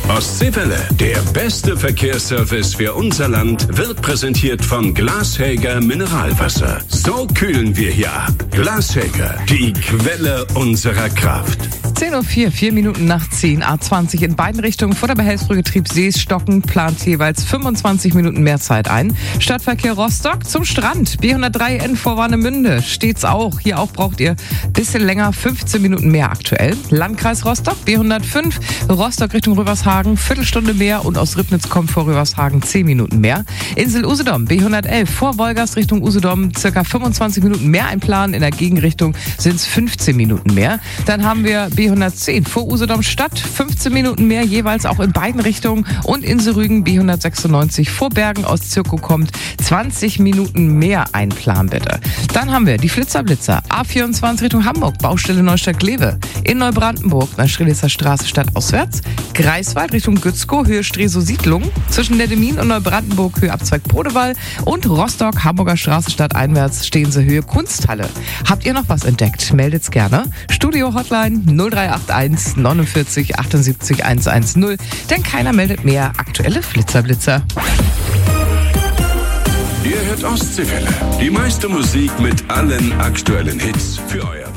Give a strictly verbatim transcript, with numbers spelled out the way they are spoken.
Ostseewelle, der beste Verkehrsservice für unser Land, wird präsentiert von Glashäger Mineralwasser. So kühlen wir hier ab. Glashäger, die Quelle unserer Kraft. zehn Uhr vier, vier Minuten nach zehn, A zwanzig in beiden Richtungen vor der Behelfsbrücke Triebsees-Stocken plant jeweils fünfundzwanzig Minuten mehr Zeit ein. Stadtverkehr Rostock zum Strand, B hundertdrei N vor Warnemünde, steht's auch. Hier auch braucht ihr ein bisschen länger, fünfzehn Minuten mehr aktuell. Landkreis Rostock, B hundertfünf, Rostock Richtung Rövershagen, Viertelstunde mehr und aus Ribnitz kommt vor Rövershagen zehn Minuten mehr. Insel Usedom, B hundertelf, vor Wolgast Richtung Usedom, circa fünfundzwanzig Minuten mehr einplanen. In der Gegenrichtung sind es fünfzehn Minuten mehr. Dann haben wir B hundertzehn vor Usedom Stadt, fünfzehn Minuten mehr jeweils auch in beiden Richtungen. Und Insel Rügen, B hundertsechsundneunzig vor Bergen aus Zirkow kommt, zwanzig Minuten mehr einplanen bitte. Dann haben wir die Flitzer-Blitzer, A vierundzwanzig Richtung Hamburg, Baustelle Neustadt-Glewe. In Neubrandenburg, nach Strelitzer Straße stadtauswärts. Greifswald Richtung Gützkow, Höhe Stresow-Siedlung. Zwischen Neddemin und Neubrandenburg, Höhe Abzweig Brodewall. Und Rostock, Hamburger Straße stadteinwärts, stehen sie Höhe Kunsthalle. Habt ihr noch was entdeckt? Meldet's gerne. Studio-Hotline null drei acht eins neunundvierzig achtundsiebzig hundertzehn. Denn keiner meldet mehr. Aktuelle Flitzer-Blitzer. Ihr hört Ostseewelle, die meiste Musik mit allen aktuellen Hits für euer